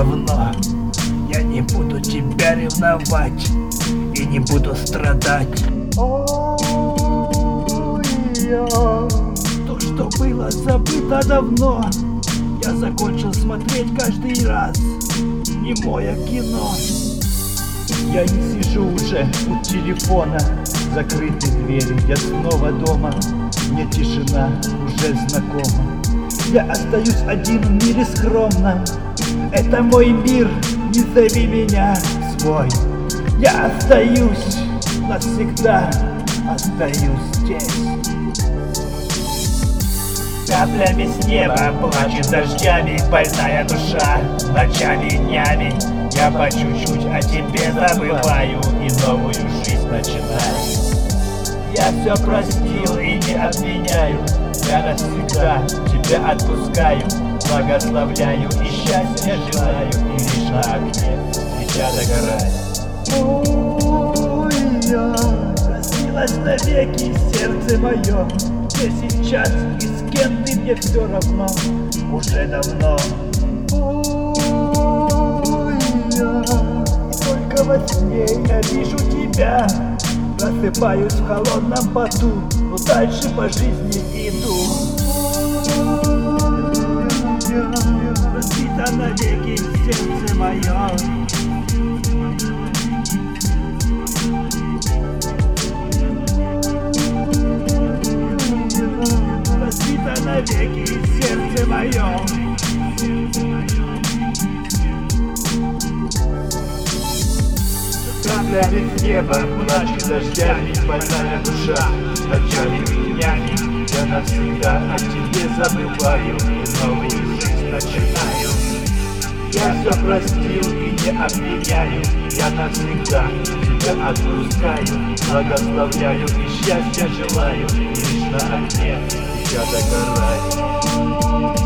давно. Я не буду тебя ревновать и не буду страдать. То, что было забыто давно, я закончил смотреть каждый раз немое кино. Я не сижу уже у телефона, закрыты двери, я снова дома. Мне тишина уже знакома. Я остаюсь один в мире скромно. Это мой мир, не зови меня свой. Я остаюсь навсегда, остаюсь здесь. Каплями с неба плачет дождями больная душа. Ночами и днями я по чуть-чуть о тебе забываю и новую жизнь начинаю. Я все простил и не обвиняю, я навсегда тебя отпускаю, благословляю и счастья желаю, и лишь на огне свеча догорает. Ой, я разнилось навеки сердце мое, где сейчас и с кем ты мне все равно, уже давно. Ой, я и только во сне я вижу тебя. Просыпаюсь в холодном поту, но дальше по жизни иду. Разбито навеки сердце мое. Разбито навеки сердце мое. Каплями с неба, плачет дождями больная душа. Ночами и днями я навсегда о тебе забываю и новую жизнь начинаю. Я все простил и не обвиняю, я навсегда тебя отпускаю, благословляю и счастья желаю, и лишь на огне я догораю.